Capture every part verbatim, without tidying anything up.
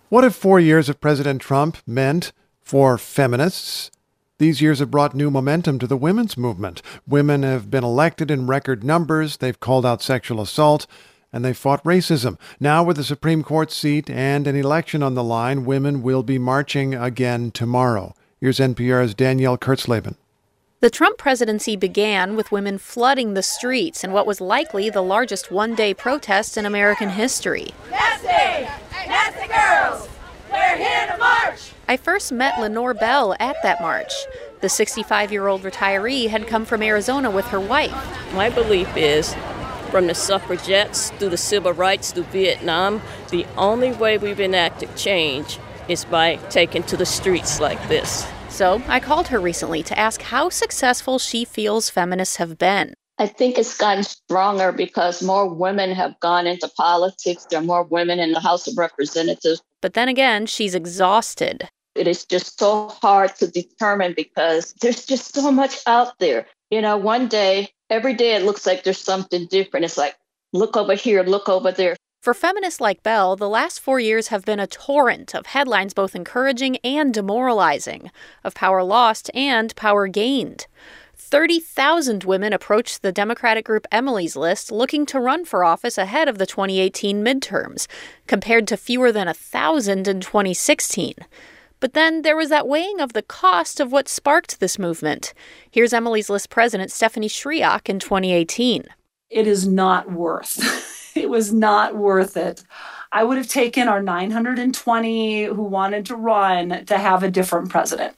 What have four years of President Trump meant for feminists? These years have brought new momentum to the women's movement. Women have been elected in record numbers, they've called out sexual assault, and they've fought racism. Now, with the Supreme Court seat and an election on the line, women will be marching again tomorrow. Here's N P R's Danielle Kurtzleben. The Trump presidency began with women flooding the streets in what was likely the largest one-day protest in American history. Nasty! Nasty girls! We're here to march! I first met Lenore Bell at that march. The sixty-five-year-old retiree had come from Arizona with her wife. My belief is, from the suffragettes through the civil rights through Vietnam, the only way we've enacted change is by taking to the streets like this. So I called her recently to ask how successful she feels feminists have been. I think it's gotten stronger because more women have gone into politics. There are more women in the House of Representatives. But then again, she's exhausted. It is just so hard to determine because there's just so much out there. You know, one day, every day it looks like there's something different. It's like, look over here, look over there. For feminists like Bell, the last four years have been a torrent of headlines both encouraging and demoralizing, of power lost and power gained. thirty thousand women approached the Democratic group Emily's List looking to run for office ahead of the twenty eighteen midterms, compared to fewer than one thousand in twenty sixteen. But then there was that weighing of the cost of what sparked this movement. Here's Emily's List president Stephanie Shriak in twenty eighteen. It is not worth It was not worth it. I would have taken our nine hundred twenty who wanted to run to have a different president.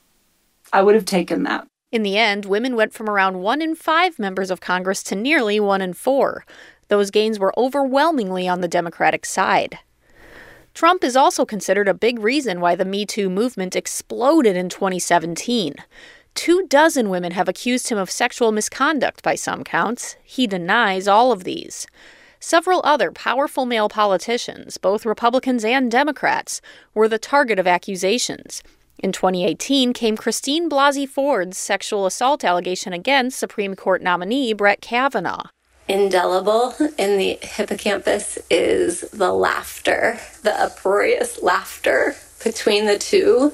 I would have taken that. In the end, women went from around one in five members of Congress to nearly one in four. Those gains were overwhelmingly on the Democratic side. Trump is also considered a big reason why the Me Too movement exploded in twenty seventeen. Two dozen women have accused him of sexual misconduct by some counts. He denies all of these. Several other powerful male politicians, both Republicans and Democrats, were the target of accusations. In twenty eighteen came Christine Blasey Ford's sexual assault allegation against Supreme Court nominee Brett Kavanaugh. Indelible in the hippocampus is the laughter, the uproarious laughter between the two,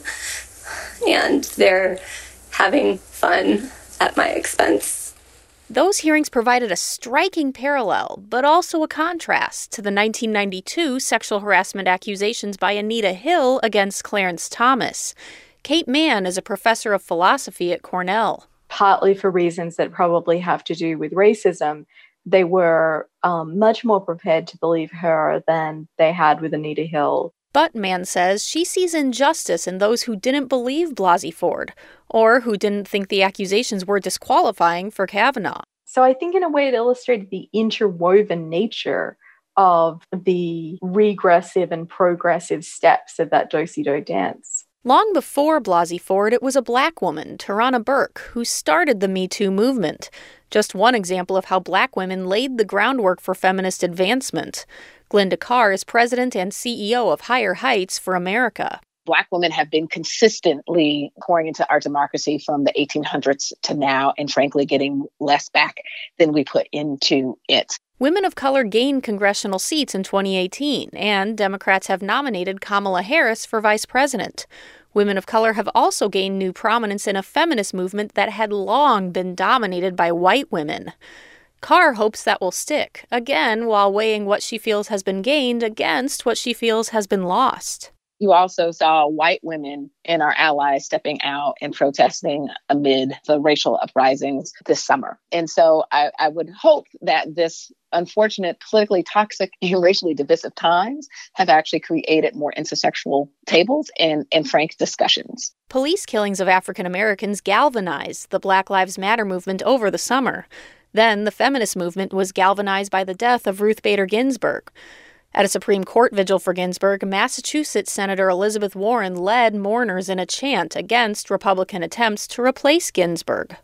and they're having fun at my expense. Those hearings provided a striking parallel, but also a contrast to the nineteen ninety-two sexual harassment accusations by Anita Hill against Clarence Thomas. Kate Mann is a professor of philosophy at Cornell. Partly for reasons that probably have to do with racism, they were um, much more prepared to believe her than they had with Anita Hill. But Mann says she sees injustice in those who didn't believe Blasey Ford, or who didn't think the accusations were disqualifying for Kavanaugh. So I think in a way it illustrated the interwoven nature of the regressive and progressive steps of that do-si-do dance. Long before Blasey Ford, it was a black woman, Tarana Burke, who started the Me Too movement. Just one example of how black women laid the groundwork for feminist advancement. Glenda Carr is president and C E O of Higher Heights for America. Black women have been consistently pouring into our democracy from the eighteen hundreds to now, and frankly, getting less back than we put into it. Women of color gained congressional seats in twenty eighteen, and Democrats have nominated Kamala Harris for vice president. Women of color have also gained new prominence in a feminist movement that had long been dominated by white women. Carr hopes that will stick, again while weighing what she feels has been gained against what she feels has been lost. You also saw white women and our allies stepping out and protesting amid the racial uprisings this summer. And so I, I would hope that this unfortunate politically toxic and racially divisive times have actually created more intersectional tables and, and frank discussions. Police killings of African Americans galvanized the Black Lives Matter movement over the summer. Then the feminist movement was galvanized by the death of Ruth Bader Ginsburg. At a Supreme Court vigil for Ginsburg, Massachusetts Senator Elizabeth Warren led mourners in a chant against Republican attempts to replace Ginsburg.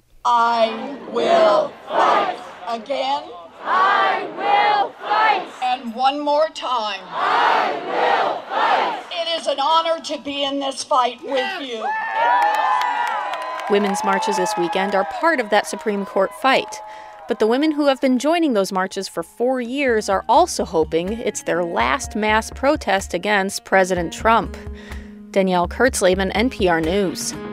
I will fight again. I will fight. And one more time. I will fight. It is an honor to be in this fight with you. Women's marches this weekend are part of that Supreme Court fight. But the women who have been joining those marches for four years are also hoping it's their last mass protest against President Trump. Danielle Kurtzleben, N P R News.